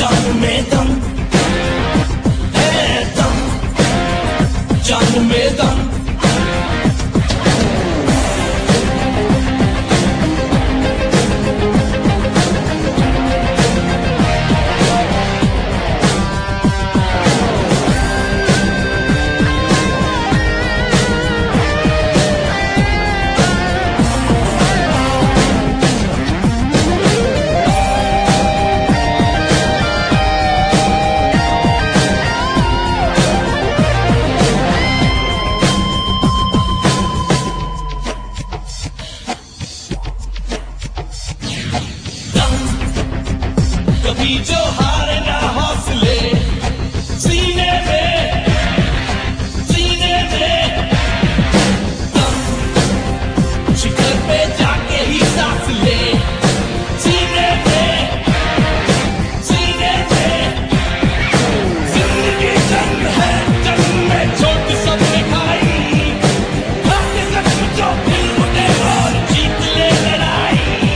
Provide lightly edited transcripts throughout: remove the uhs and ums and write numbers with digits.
जान में दम है, दम जान में दम। कभी जो हारे ना हौसले सीने में दम, शिखर पे जाके ही सांस ले सीने में जिंदगी जंग है, जंग में छोट सबने खाई, आगे तक जो दिल मुझे और जीत ले लड़ाई।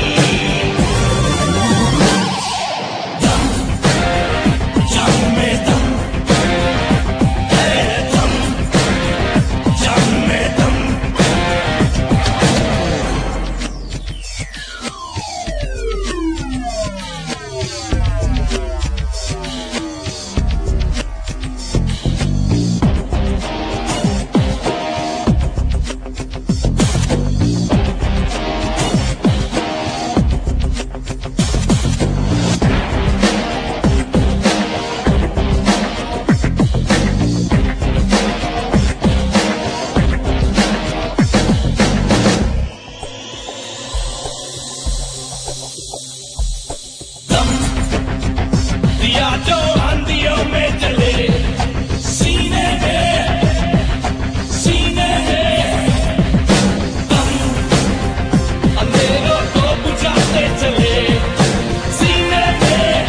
दिया जो आंधियों में जले सीने में दम, अंधेरों को बुझाते चले सीने में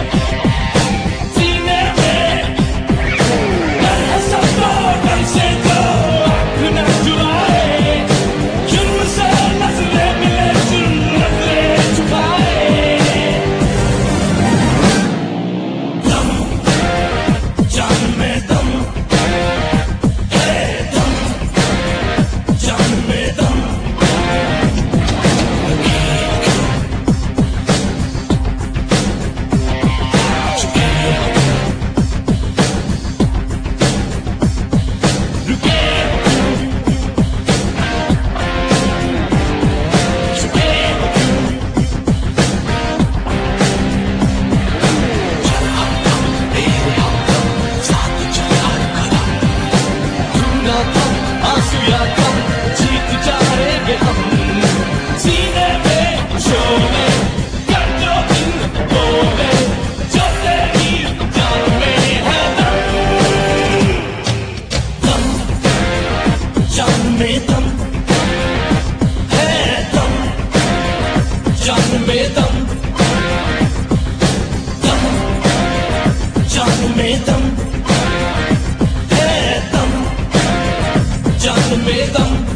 डर है सबको, डर से जो आँख न चुराए, जुर्म से नजरें मिले, जुर्म नजरें छुपाए। जान में दम है, दम जान में दम। आंसू या गम जीत जाएंगे हम, सीने में शोले कर जो दिन बोले, जो तेरी जान में है दम, दम जान में दम है, दम जान में दम, दम जान में दम है, दम जान में दम।